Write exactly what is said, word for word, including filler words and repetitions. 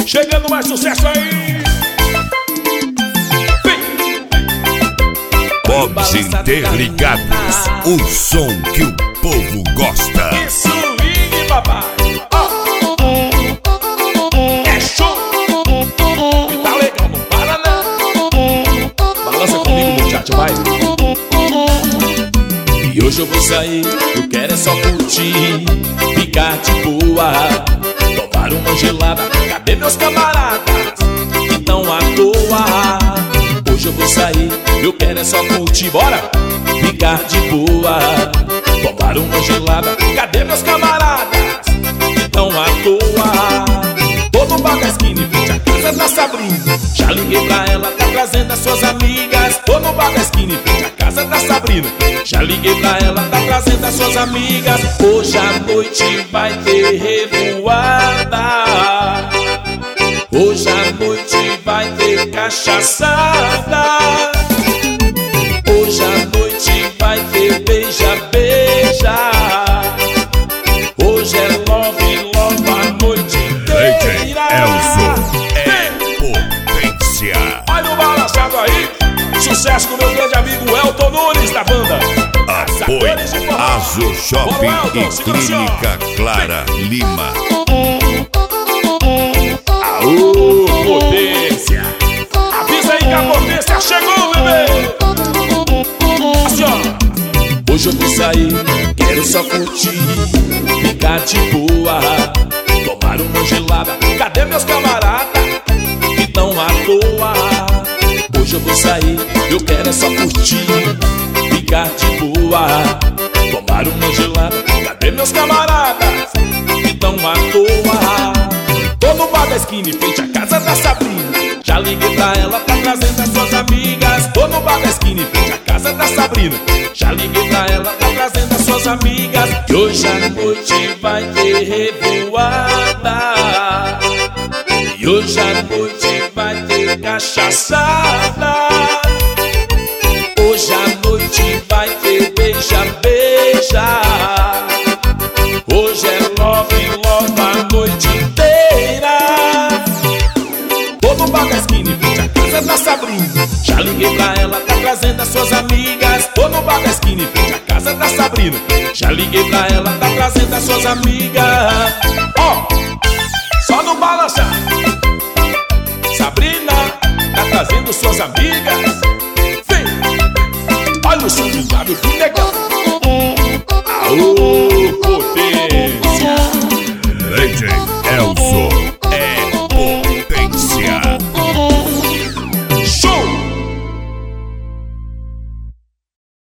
Chegando mais sucesso aí. Bob's Interligados, o som que o povo gosta. Que swing, papai. Oh. É show. E tá legal, não para não. Balança comigo, muchacho, vai. E hoje eu vou sair, eu quero é só curtir, ficar de boa, tomar uma gelada. Cadê meus camaradas que tão à toa? Hoje eu vou sair, eu quero é só curtir, bora! Ficar de boa, tomar uma gelada. Cadê meus camaradas que tão à toa? Tô no bar da esquina em frente à casa da Sabrina. Já liguei pra ela, tá trazendo as suas amigas. Tô no bar da esquina em frente à casa da Sabrina. Já liguei pra ela, tá trazendo as suas amigas. Hoje à noite vai ter revoada. Hoje à noite vai ter cachaçada. Hoje à noite vai ter beija-beija. Hoje é love, love a noite inteira. Elson é potência. Olha o balançado aí. Sucesso com meu grande amigo Elton Nunes da banda Apoio Azo Shopping e Clínica Clara Lima. Aô, potência. Avisa aí que a potência chegou, bebê. Assim, ó. Hoje eu vou sair, quero só curtir, ficar de boa, tomar uma gelada. Cadê meus camaradas que tão à toa? Hoje eu vou sair, eu quero é só curtir, ficar de boa, tomar uma gelada. Cadê meus camaradas que tão à toa? Tô no bar da esquina em frente à casa da Sabrina. Já liguei pra ela, tá trazendo as suas amigas. Tô no bar da esquina em frente à casa da Sabrina. Já liguei pra ela, tá trazendo as suas amigas. E hoje à noite vai ter revoada. E hoje à noite vai ter cachaçada. Hoje à noite vai ter beija-beija. Hoje é love, love a noite inteira. Tô no bar da esquina em frente à casa da Sabrina. Já liguei pra ela, tá trazendo as suas amigas. Tô no bar da esquina em frente à casa da Sabrina. Já liguei pra ela, tá trazendo as suas amigas. Ó, oh, só no balançar. Sabrina tá trazendo suas amigas. Vem, olha o som do negão. Aô,